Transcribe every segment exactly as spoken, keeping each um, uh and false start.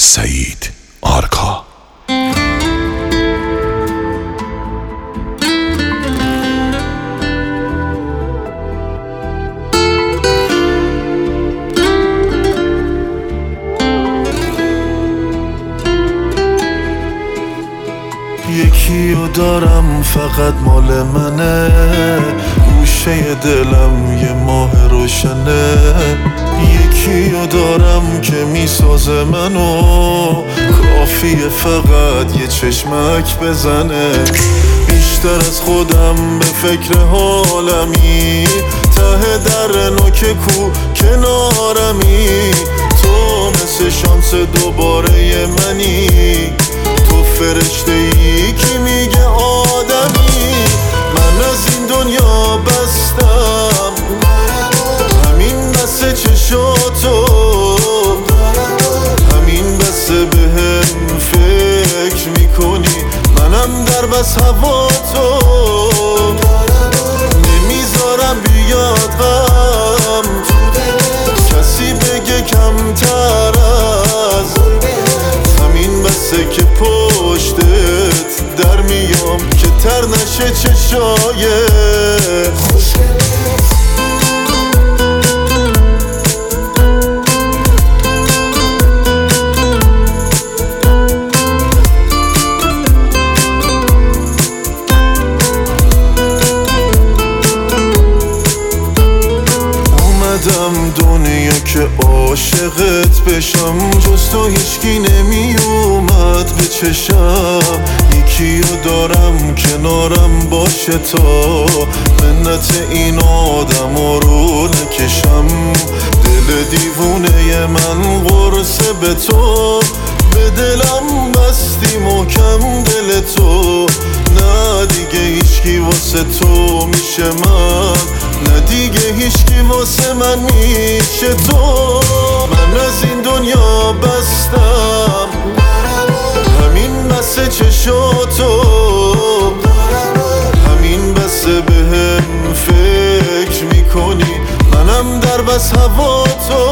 سعید آرکا. یکیو دارم فقط مال منه، گوشه دلم یه ماه روشنه. یکیو دارم که میسازه منو، کافیه فقط یه چشمک بزنه. بیشتر از خودم به فکر حالمی، ته در نوک کو کنارمی. تو مثل شانس دوباره منی، تو فرشته ای که میگه آدمی. من از این دنیا بستم، همین بسه چشاتو، همین بسه بهم فکر میکنی. منم در بس هوا تو، نمیذارم بیاد غم، کسی بگه کمتر از همین بسه که پشتت در میام که تر نشه چشای خوشگلت. اومدم دنیا که عاشقت بشم، جز تو هیچکی نمی اومد به چشم. یکیو دارم کنارم باشه تا منت این آدم رو نکشم. دل دیوونه من قرصه به تو، به دلم بستی محکم دل تو. نه دیگه هیچکی واسه تو میشه من، نه دیگه هیچکی واسه من میشه تو. من از این دنیا بستم، همین بسه چشاتو، همین بسه بهم فکر میکنی. منم در بس هوا تو،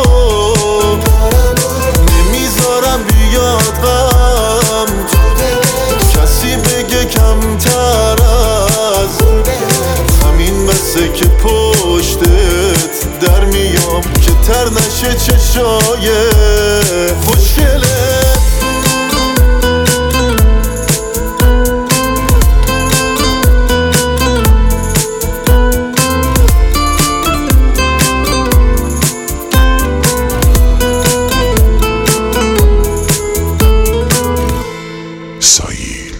نمیذارم بیاد غم، کسی بگه کمتر از همین بسه که پشتت در میام که تر نشه چشای خوشگلت. سعید